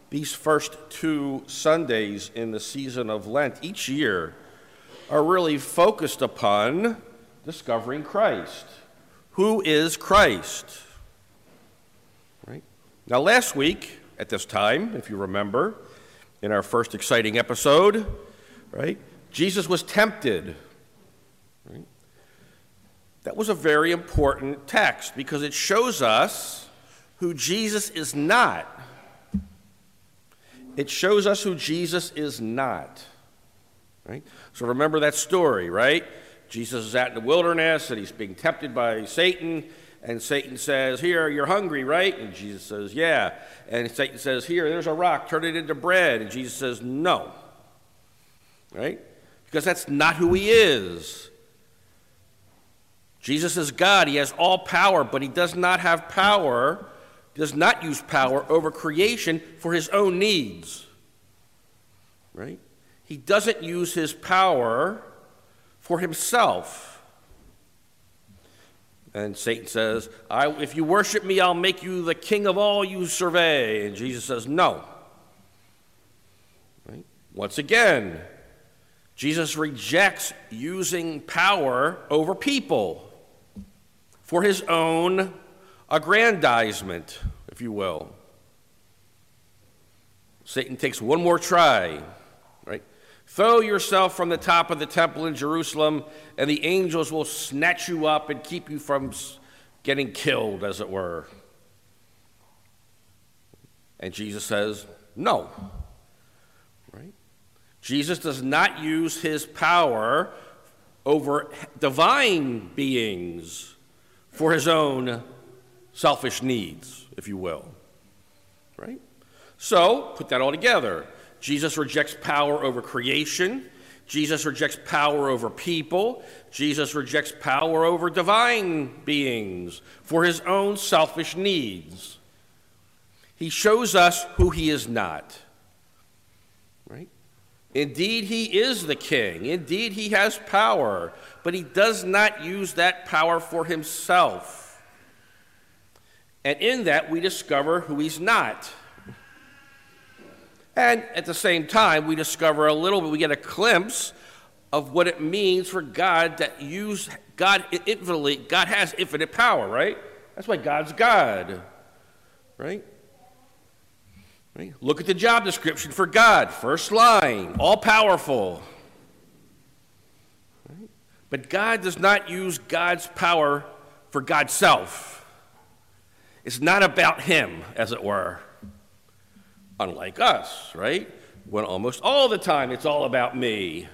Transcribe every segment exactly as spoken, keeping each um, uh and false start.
these first two Sundays in the season of Lent each year are really focused upon discovering Christ. Who is Christ? Right? Now, last week at this time, if you remember, in our first exciting episode, right, Jesus was tempted. Right? That was a very important text because it shows us who Jesus is not. It shows us who Jesus is not. Right? So remember that story, right? Jesus is out in the wilderness and he's being tempted by Satan, and Satan says, "Here, you're hungry, right?" And Jesus says, "Yeah." And Satan says, "Here, there's a rock, turn it into bread." And Jesus says, "No." Right? Because that's not who he is. Jesus is God. He has all power, but he does not have power, does not use power over creation for his own needs. Right? He doesn't use his power for himself. And Satan says, I, if you worship me, I'll make you the king of all you survey. And Jesus says, no. Right? Once again, Jesus rejects using power over people for his own aggrandizement, if you will. Satan takes one more try, right? Throw yourself from the top of the temple in Jerusalem, and the angels will snatch you up and keep you from getting killed, as it were. And Jesus says, no. Right? Jesus does not use his power over divine beings for his own selfish needs, if you will. Right? So, put that all together. Jesus rejects power over creation. Jesus rejects power over people. Jesus rejects power over divine beings for his own selfish needs. He shows us who he is not. Right? Indeed, he is the king. Indeed, he has power, but he does not use that power for himself. And in that, we discover who he's not. And at the same time, we discover a little bit, we get a glimpse of what it means for God to use God infinitely. God has infinite power, right? That's why God's God, right? Right? Look at the job description for God. First line, all powerful. Right? But God does not use God's power for God's self. It's not about him, as it were. Unlike us, right? When almost all the time it's all about me.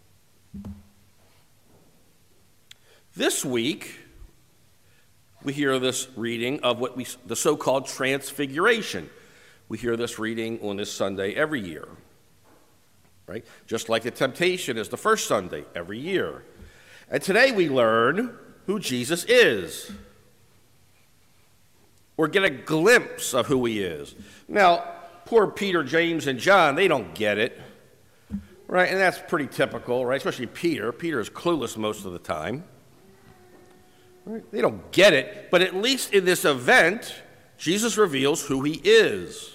This week, we hear this reading of what we, the so-called Transfiguration. We hear this reading on this Sunday every year, right? Just like the temptation is the first Sunday every year. And today we learn who Jesus is, or get a glimpse of who he is. Now, poor Peter, James, and John, they don't get it, right? And that's pretty typical, right? Especially Peter. Peter is clueless most of the time. Right? They don't get it, but at least in this event, Jesus reveals who he is.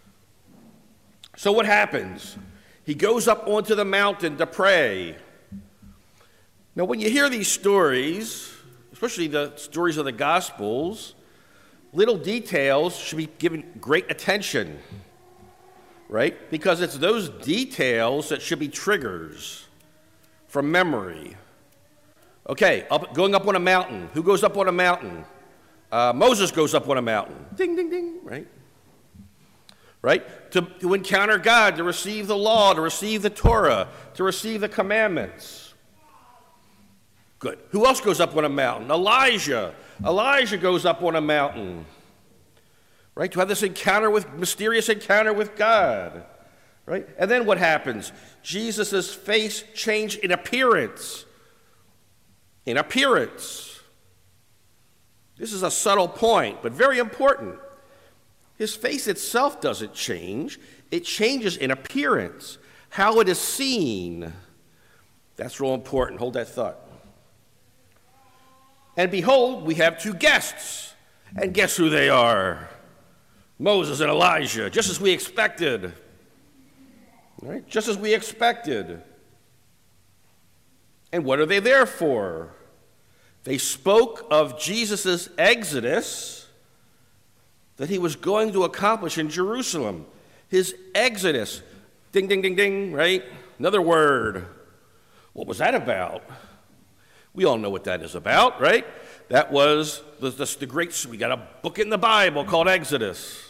So what happens? He goes up onto the mountain to pray. Now, when you hear these stories, especially the stories of the Gospels, little details should be given great attention. Right? Because it's those details that should be triggers from memory. Okay, up, going up on a mountain. Who goes up on a mountain? Uh, Moses goes up on a mountain. Ding, ding, ding, right? Right? To, to encounter God, to receive the law, to receive the Torah, to receive the commandments. Good. Who else goes up on a mountain? Elijah. Elijah goes up on a mountain. Right, to have this encounter with, mysterious encounter with God, right? And then what happens? Jesus' face changed in appearance. In appearance. This is a subtle point, but very important. His face itself doesn't change. It changes in appearance. How it is seen. That's real important. Hold that thought. And behold, we have two guests. And guess who they are? Moses and Elijah, just as we expected. Right? Just as we expected. And what are they there for? They spoke of Jesus' exodus that he was going to accomplish in Jerusalem. His exodus. Ding, ding, ding, ding, right? Another word. What was that about? We all know what that is about, right? That was the, the, the great, we got a book in the Bible called Exodus.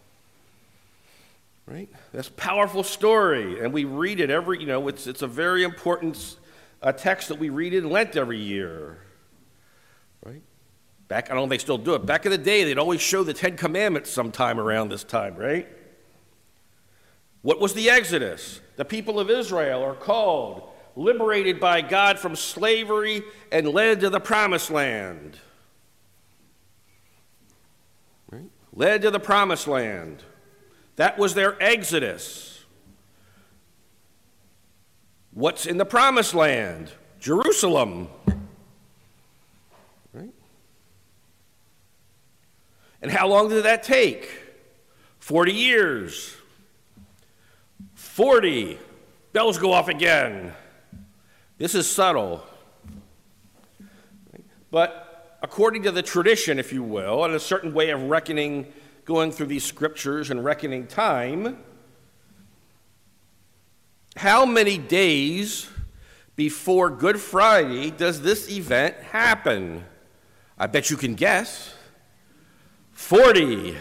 Right? That's a powerful story, and we read it every, you know, it's, it's a very important uh, text that we read in Lent every year. Right? Back, I don't know if they still do it. Back in the day, they'd always show the Ten Commandments sometime around this time, right? What was the Exodus? The people of Israel are called, liberated by God from slavery, and led to the Promised Land. Right? Led to the Promised Land. That was their Exodus. What's in the Promised Land? Jerusalem. Right? And how long did that take? Forty years. Forty. Bells go off again. This is subtle. But according to the tradition, if you will, and a certain way of reckoning, going through these scriptures and reckoning time, how many days before Good Friday does this event happen? I bet you can guess. forty.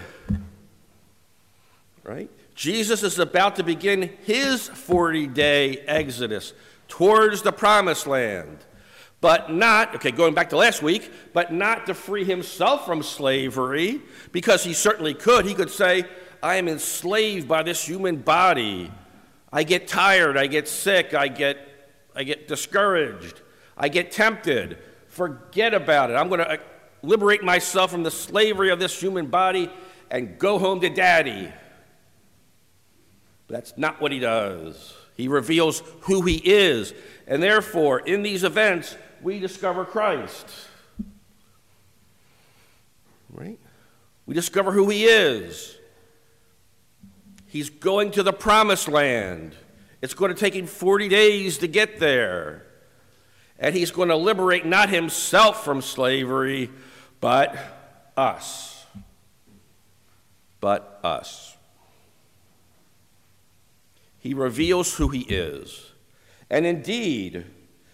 Right? Jesus is about to begin his forty-day exodus towards the Promised Land. But not, okay, going back to last week, but not to free himself from slavery, because he certainly could. He could say, I am enslaved by this human body. I get tired, I get sick, I get, I get discouraged, I get tempted. Forget about it. I'm going to liberate myself from the slavery of this human body and go home to Daddy. But that's not what he does. He reveals who he is. And therefore, in these events, we discover Christ. Right? We discover who he is. He's going to the Promised Land. It's going to take him forty days to get there. And he's going to liberate not himself from slavery, but us. But us. He reveals who he is. And indeed,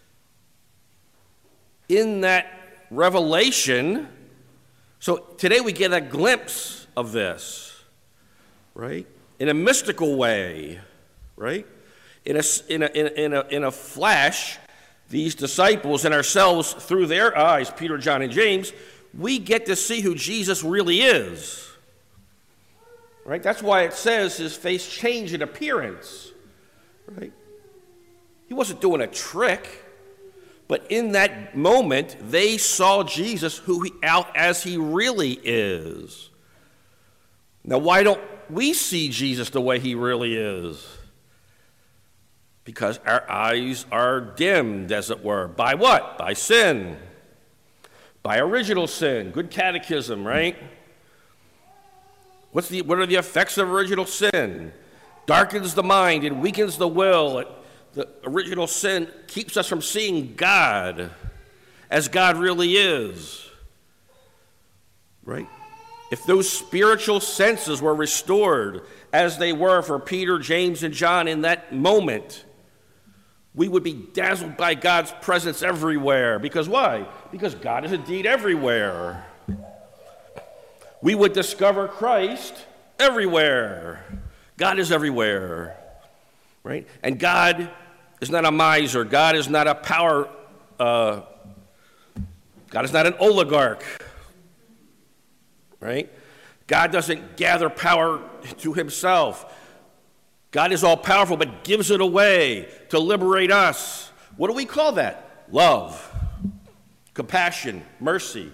in that revelation, so today we get a glimpse of this, right? In a mystical way, right? In a, in a, in a, in a flash, these disciples and ourselves, through their eyes, Peter, John, and James, we get to see who Jesus really is. Right? That's why it says his face changed in appearance. Right? He wasn't doing a trick. But in that moment, they saw Jesus who he, out as he really is. Now, why don't we see Jesus the way he really is? Because our eyes are dimmed, as it were. By what? By sin. By original sin. Good catechism, right? What's the, what are the effects of original sin? Darkens the mind, it weakens the will. It, the original sin keeps us from seeing God as God really is. Right? If those spiritual senses were restored as they were for Peter, James, and John in that moment, we would be dazzled by God's presence everywhere. Because why? Because God is indeed everywhere. We would discover Christ everywhere. God is everywhere. Right? And God is not a miser. God is not a power, uh, God is not an oligarch. Right? God doesn't gather power to himself. God is all powerful, but gives it away to liberate us. What do we call that? Love, compassion, mercy.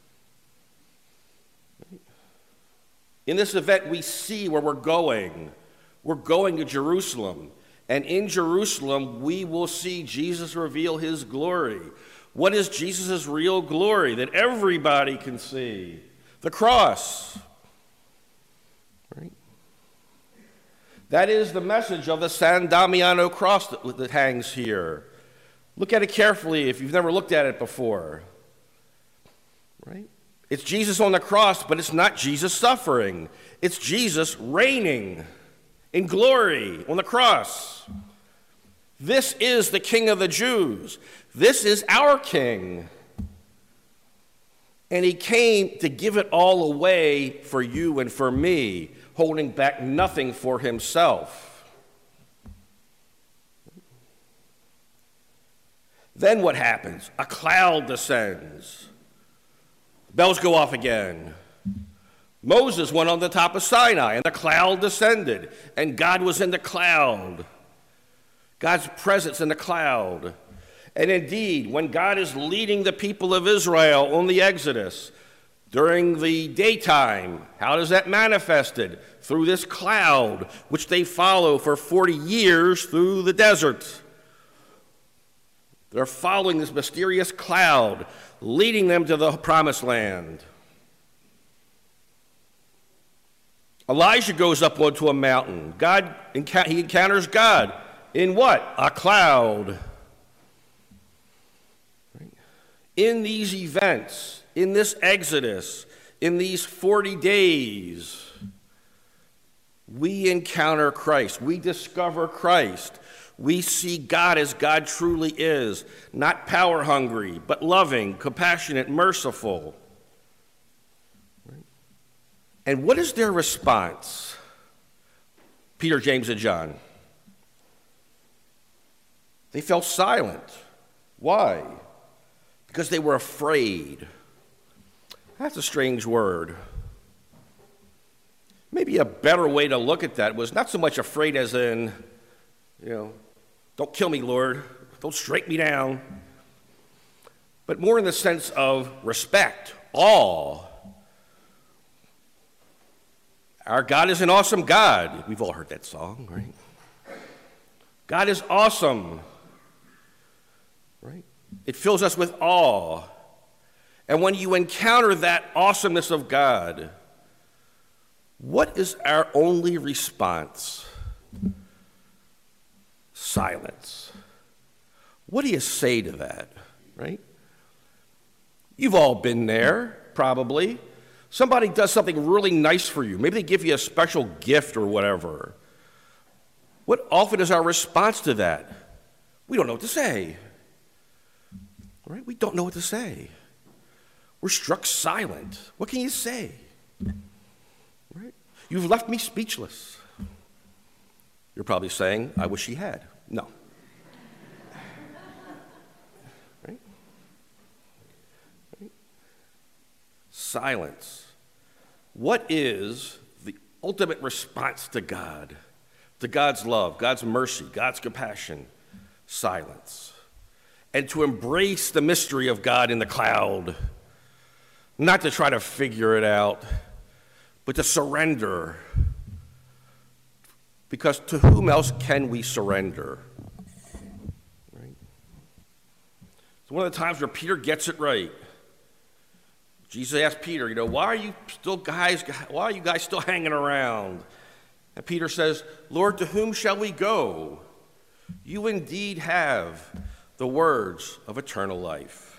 In this event, we see where we're going. We're going to Jerusalem. And in Jerusalem, we will see Jesus reveal his glory. What is Jesus' real glory that everybody can see? The cross. Right? That is the message of the San Damiano cross that, that hangs here. Look at it carefully if you've never looked at it before. Right? It's Jesus on the cross, but it's not Jesus suffering. It's Jesus reigning in glory on the cross. This is the King of the Jews. This is our King. And he came to give it all away for you and for me, holding back nothing for himself. Then what happens? A cloud descends. Bells go off again. Moses went on the top of Sinai, and the cloud descended, and God was in the cloud. God's presence in the cloud. And indeed, when God is leading the people of Israel on the Exodus during the daytime, how does that manifested? Through this cloud, which they follow for forty years through the desert. They're following this mysterious cloud, leading them to the promised land. Elijah goes up onto a mountain. God, he encounters God in what? A cloud. In these events, in this Exodus, in these forty days, we encounter Christ. We discover Christ. We see God as God truly is, not power hungry, but loving, compassionate, merciful. And what is their response? Peter, James, and John. They fell silent. Why? Because they were afraid. That's a strange word. Maybe a better way to look at that was not so much afraid as in, you know, don't kill me, Lord. Don't strike me down. But more in the sense of respect, awe. Our God is an awesome God. We've all heard that song, right? God is awesome. Right? It fills us with awe. And when you encounter that awesomeness of God, what is our only response? Silence. What do you say to that, right? You've all been there, probably. Somebody does something really nice for you. Maybe they give you a special gift or whatever. What often is our response to that? We don't know what to say. Right? We don't know what to say. We're struck silent. What can you say? Right? You've left me speechless. You're probably saying, I wish he had. No. Right? Right? Silence. What is the ultimate response to God, to God's love, God's mercy, God's compassion? Silence. And to embrace the mystery of God in the cloud, not to try to figure it out, but to surrender. Because to whom else can we surrender? Right? It's one of the times where Peter gets it right. Jesus asked Peter, you know, why are you still guys, why are you guys still hanging around? And Peter says, Lord, to whom shall we go? You indeed have the words of eternal life.